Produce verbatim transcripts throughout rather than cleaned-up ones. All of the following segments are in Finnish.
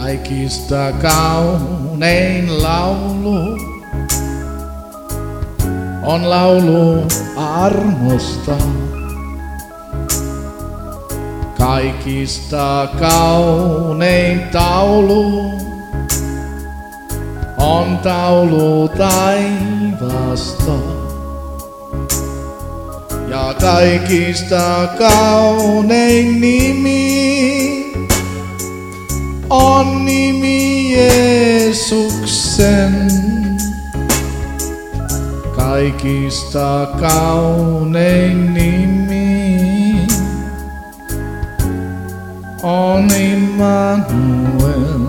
Kaikista kaunein laulu on laulu armosta. Kaikista kaunein taulu on taulu taivaasta. Ja kaikista kaunein nimi on nimi Jeesuksen. Kaikista kaunein nimi on Immanuel.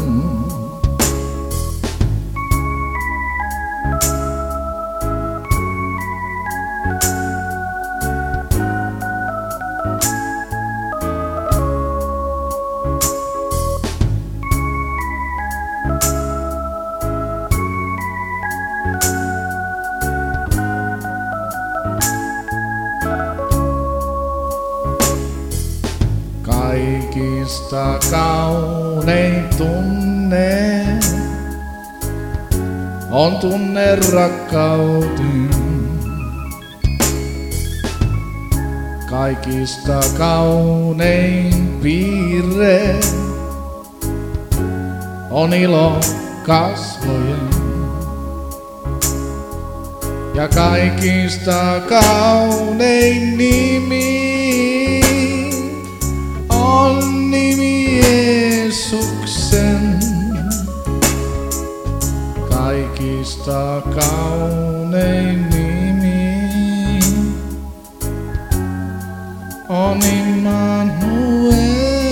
Kaikista kaunein tunne on tunne rakkauden. Kaikista kaunein piirre on ilo kasvojen. Ja kaikista kaunein nimi on nimi Jeesuksen. Kaikista kaunein nimi on Immanuel.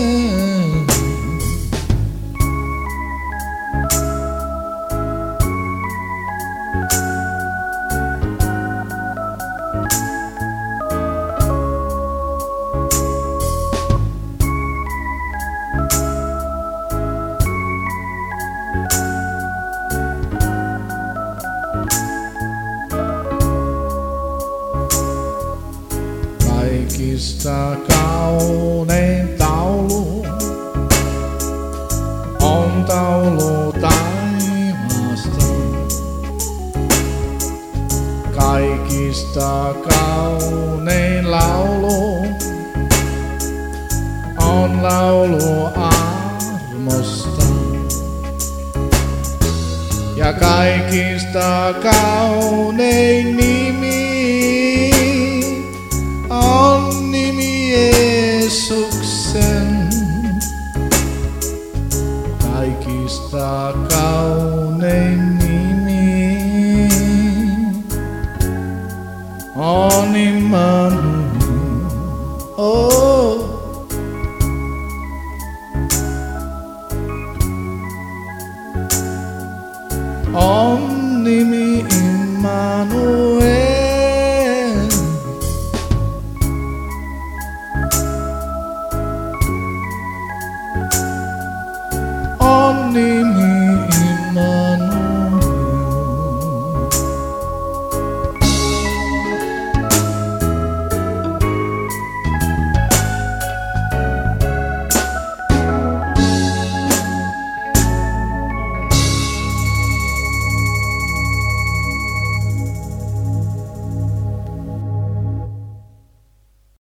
Kaikista kaunein taulu on taulu taivaasta. Kaikista kaunein laulu on laulu armosta. Ja kaikista kaunein nimi on nimi Jeesuksen. Kaikista kaunein nimi on Immanuel. Oh. On nimi Immanuel. On nimi